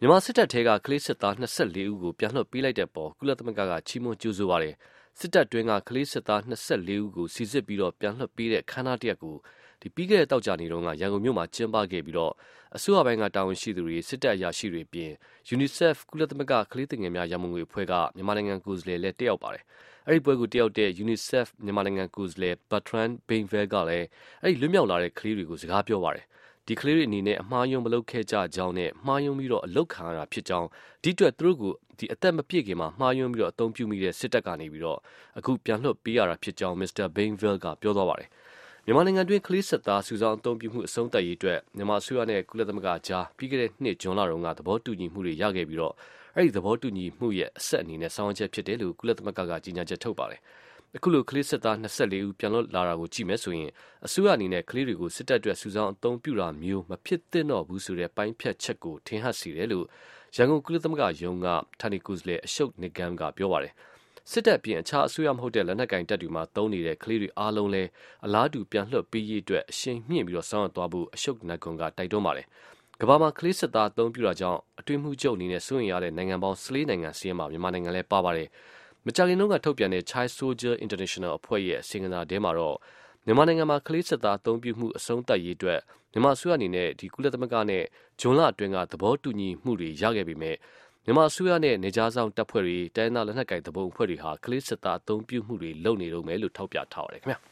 မြန်မာစစ်တပ်ထဲကကလေးစစ်သား24ဦးကိုပြန်လွှတ်ပေးလိုက်တဲ့ပေါ်ကုလသမဂ္ဂကချီးမွမ်းကြိုးဆိုပါတယ်စစ်တပ်တွင်းကကလေးစစ်သား24ဦးကိုစီစစ်ပြီးတော့ပြန်လွှတ်ပေးတဲ့ခမ်းနားတစ်ရပ်ကိုပြီးခဲ့တဲ့တောက်ကြနေတုန်းကရန်ကုန်မြို့မှာကျင်းပခဲ့ပြီးတော့အစိုးရပိုင်းကတာဝန်ရှိသူတွေစစ်တပ်အရာရှိတွေပြင် UNICEF ကုလသမဂ္ဂကလေးသူငယ်များရန်ပုံငွေအဖွဲ့ကမြန်မာနိုင်ငံကိုယ်စားလှယ်လည်းတက်ရောက်ပါတယ်အဲ့ဒီပွဲကိုတက်ရောက်တဲ့ UNICEF မြန်မာနိုင်ငံကိုယ်စားလှယ် Bertrand Bainvel ကလည်းအဲ့ဒီလွတ်မြောက်လာတဲ့ကလေးတွေကိုစကားပြောပါတယ်ဒီကလေးတွေအနေနဲ့အမှားယွင်းမလုပ်ခဲ့ကြကြောင်းနဲ့မှားယွင်းပြီးတော့အလုတ်ခံရတာဖြစ်ကြောင်းဒီအတွက်သူတို့ကိုအသက်မပြည့်ခင်မှာမှားယွင်းပြီးတော့အသုံးပြုမိတဲ့စစ်တပ်ကနေပြီးတော့အခုပြန်လွှတ်ပေးရတာဖြစ်ကြောင်း Mr. Bainvel ကပြောသွားပါတယ်မြန်မာနိုင်ငံတွင်းကလေးစစ်သားစုဆောင်းအသုံးပြုမှုအဆုံးသတ်ရေးအတွက်မြန်မာအစိုးရနဲ့ကုလသမဂ္ဂအကြားပြီးခဲ့တဲ့နှစ်ဇွန်လတုန်းကသဘောတူညီမှုတွေရခဲ့ပြီးတော့အဲ့ဒီသဘောတူညီမှုရဲ့အဆက်အနေနဲ့ဆောင်ရွက်ချက်ဖြစ်တယ်လို့ကုလသမဂ္ဂကကြေညာချက်ထုတ်ပါတယ်အခုလိုကလေးစစ်သား24ဦးပြန်လွတ်လာတာကိုကြည့်မယ်ဆိုရင်အစိုးရအနေနဲ့ကလေးတွေကိုစစ်တပ်အတွက်စုဆောင်းအသုံးပြုတာမျိုးမဖြစ်သင့်တော့ဘူးဆိုတဲ့ပိုင်းဖြတ်ချက်ကိုထင်ဟပ်စေတယ်လို့ရန်ကုန်ကုလသမဂ္ဂယုံကဌာနေကိုယ်စားလှယ်အရှုပ်နေကမ်ကပြောပါတယ်စစ်တပ်ပြင်အခြားအစိုးရမဟုတ်တဲ့လက်နက်ကင်တပ်တွေမှာတုံးနေတဲ့ကလေးတွေအားလုံးလဲအလားတူပြန်လွှတ်ပေးရေးအတွက်အရှိန်မြင့်ပြီးတော့ဆောင်ရွက်သွားဖို့အရှုပ်နေကမ်ကတိုက်တွန်းပါတယ်ကမ္ဘာမှာကလေးစစ်သားအသုံးပြုတာကြောင့်အတွင်းမှုချုပ်အနေနဲ့စိုးရိမ်ရတဲ့နိုင်ငံပေါင်း14နိုင်ငံစီးရင်မှာမြန်မာနိုင်ငံလဲပါပါတယ်မကြာခင်တုန်းကထုတ်ပြန်တဲ့ Child Soldier International အဖွဲ့ရဲ့အစီရင်ခံစာထဲမှာတော့မြန်မာနိုင်ငံမှာကလေးစစ်သားအသုံးပြုမှုအဆုံးသတ်ရေးအတွက်မြန်မာအစိုးရအနေနဲ့ကုလသမဂ္ဂနဲ့ဂျွန်လအတွင်းကသဘောတူညီမှုတွေရခဲ့ပေမဲ့မြန်မာအစိုးရနဲ့နေကြားဆောင်တပ်ဖွဲ့တွေတိုင်းဒေသလက်နက်ကိုင်တပ်ဖွဲ့တွေဟာကလေးစစ်သားအသုံးပြုမှုတွေလုပ်နေတော့မယ်လို့ထောက်ပြထားပါတယ်ခင်ဗျာ